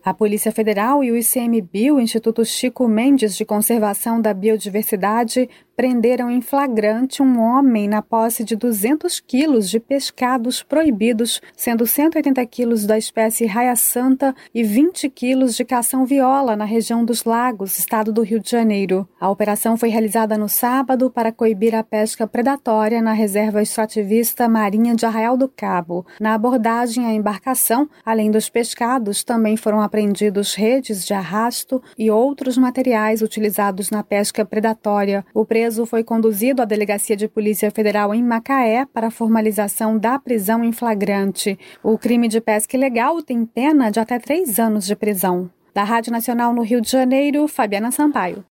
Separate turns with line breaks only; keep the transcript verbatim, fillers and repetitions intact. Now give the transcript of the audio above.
A Polícia Federal e o I C M B I, o Instituto Chico Mendes de Conservação da Biodiversidade, prenderam em flagrante um homem na posse de duzentos quilos de pescados proibidos, sendo cento e oitenta quilos da espécie raia-santa e vinte quilos de cação-viola na região dos Lagos, estado do Rio de Janeiro. A operação foi realizada no sábado para coibir a pesca predatória na reserva extrativista marinha de Arraial do Cabo. Na abordagem à embarcação, além dos pescados, também foram apreendidos redes de arrasto e outros materiais utilizados na pesca predatória. O preso foi conduzido à Delegacia de Polícia Federal em Macaé para a formalização da prisão em flagrante. O crime de pesca ilegal tem pena de até três anos de prisão. Da Rádio Nacional no Rio de Janeiro, Fabiana Sampaio.